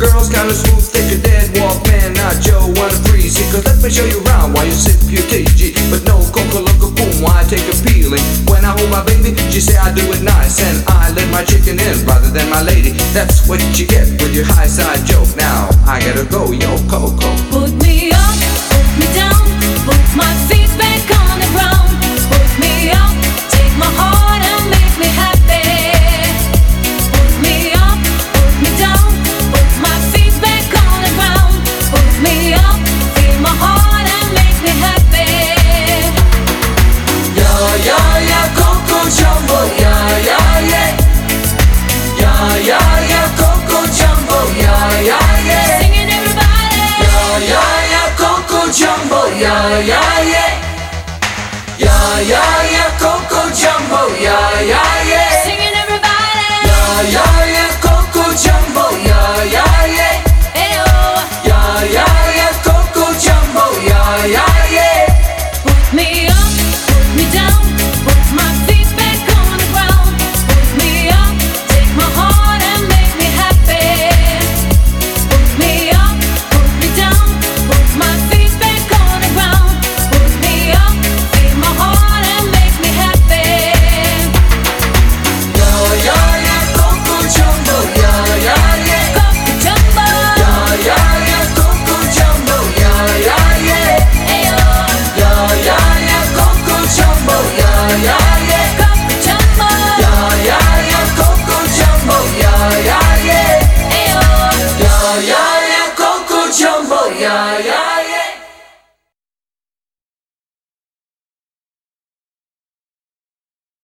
girl's kinda smooth, think a dead Walkman. Not Joe, wanna freeze. Cause let me show you around while you sip your TG. But no Coca-Cola, boom, why take a peeling? When I hold my baby, she say I do it nice. And I let my chicken in rather than my lady. That's what you get with your high side joke. Now I gotta go, yo, Coco. Put me up, put me down, put my feet back on the ground. Put me up, take my heart and make me happy. Put me up, put me down, put my feet back on the ground. Put me up, feel my heart and make me happy. Yeah, yeah, yeah, Coco Jumbo, yeah, yeah, yeah. Yeah, yeah, yeah, Coco Jumbo, yeah, yeah, yeah. Singing everybody. Yeah, yeah, yeah, Coco Jumbo, yeah, yeah, yeah. Yeah, yeah, yeah, Coco Jumbo, yeah, yeah.